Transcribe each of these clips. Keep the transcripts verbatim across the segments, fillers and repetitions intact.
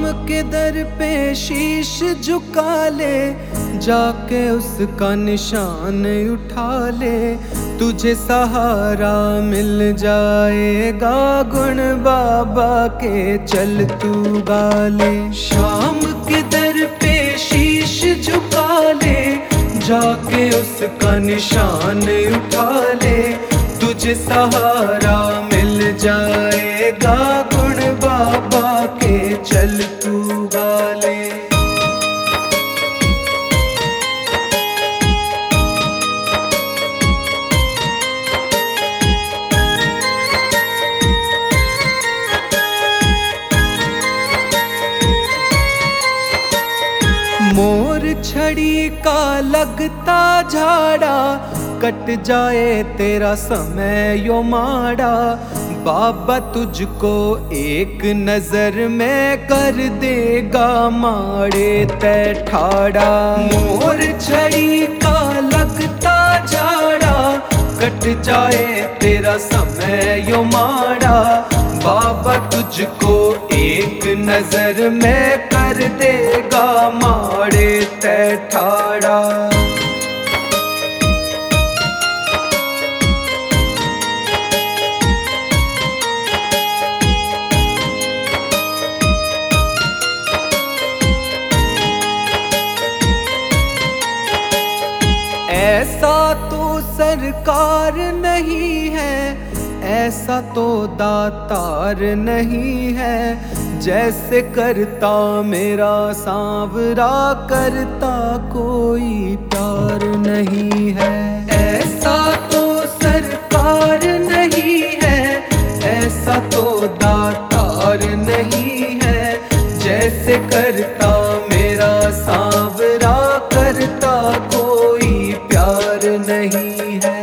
शाम के दर पे शीश झुका ले, जाके उसका निशान उठा ले। तुझे सहारा मिल जाएगा, गुण बाबा के चल तू गा ले। शाम के दर पे शीश झुका ले, जाके उसका निशान उठा ले। तुझे सहारा मिल जाएगा, गुण बाबा के चल तू गा ले। मोर छड़ी का लगता झाड़ा, कट जाए तेरा समय यो माड़ा। बाबा तुझको एक नजर में कर देगा माड़े तय ठाड़ा। मोर छड़ी का लगता झाड़ा, कट जाए तेरा समय यो माड़ा। बाबा तुझको एक नजर में कर देगा माड़े तय ठाड़ा। ऐसा तो सरकार नहीं है, ऐसा तो दातार नहीं है। जैसे करता मेरा सांवरा, करता कोई प्यार नहीं है। ऐसा तो सरकार नहीं है, ऐसा तो दातार नहीं है। जैसे करता मेरा सांवरा, करता कोई प्यार नहीं है।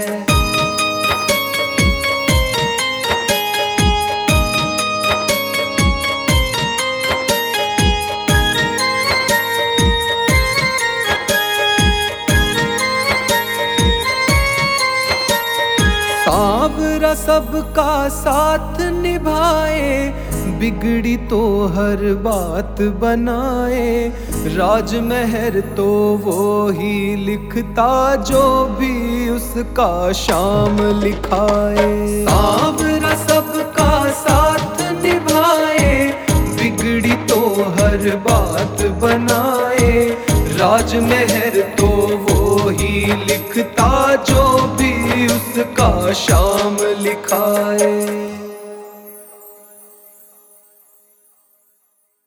सांवरा सबका साथ निभाए, बिगड़ी तो हर बात बनाए। राजमहर तो वो ही लिखता, जो भी उसका शाम लिखाए। सांवरा सबका साथ निभाए, बिगड़ी तो हर बात बनाए। राजमहर तो वो ही लिखता, जो भी उसका शाम लिखाए।